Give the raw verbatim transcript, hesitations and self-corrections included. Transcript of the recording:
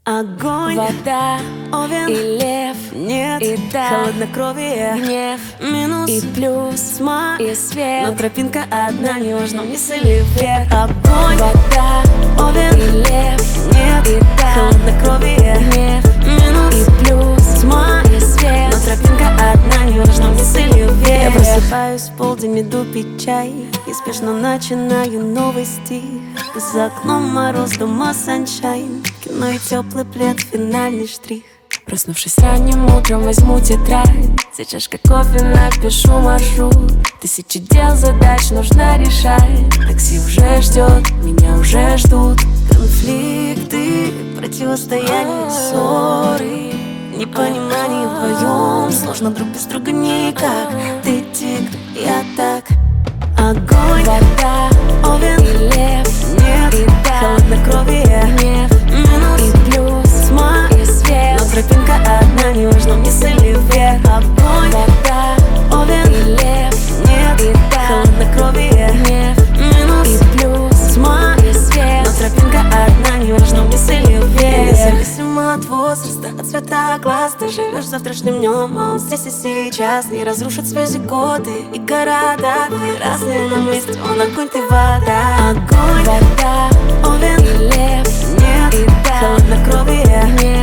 Огонь, вода, овен и лев, нет, и да, холоднокровие, гнев, минус и плюс, тьма, и свет. но тропинка одна, неважно вниз или вверх. Огонь, Вода, овен и лев, нет, и да, холоднокровие, гнев, минус и плюс, тьма, и свет. но тропинка одна, неважно вниз или вверх. Я просыпаюсь в полдень, иду пить чай и спешно начинаю новый стих. За окном мороз, дома саншайн, кино и теплый плед, финальный штрих. Проснувшись ранним утром, возьму тетрадь, за чашкой кофе напишу маршрут. Тысячи дел, задач нужно решать. Такси уже ждет, меня уже ждут. Конфликты, противостояние, ссоры, непонимание вдвоем. Сложно друг без друга никак. Ты тигр, я так. Огонь, Вода, овен и лев, нет, и да, холоднокровие, гнев, минус и плюс, тьма, и свет. но тропинка одна, неважно вниз или вверх. Огонь, Вода, овен и лев, нет, и да, холоднокровие, гнев, минус и плюс, тьма, и свет. но тропинка одна, неважно вниз или вверх. Независимо от возраста, от цвета глаз, ты живешь завтрашним днем, а он здесь и сейчас. Не разрушат связи годы и города, вы разные, но вместе он огонь, ты вода. Огонь, Вода, овен и лев, нет, и да, холоднокровие, гнев,